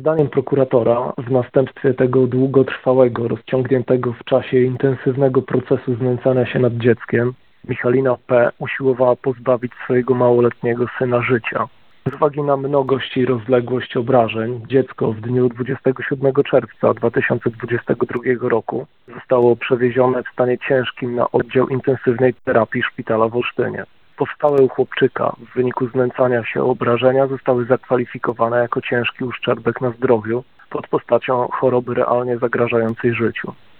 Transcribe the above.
Zdaniem prokuratora, w następstwie tego długotrwałego, rozciągniętego w czasie intensywnego procesu znęcania się nad dzieckiem, Michalina P. usiłowała pozbawić swojego małoletniego syna życia. Z uwagi na mnogość i rozległość obrażeń, dziecko w dniu 27 czerwca 2022 roku zostało przewiezione w stanie ciężkim na oddział intensywnej terapii szpitala w Olsztynie. Powstałe u chłopczyka w wyniku znęcania się obrażenia zostały zakwalifikowane jako ciężki uszczerbek na zdrowiu pod postacią choroby realnie zagrażającej życiu.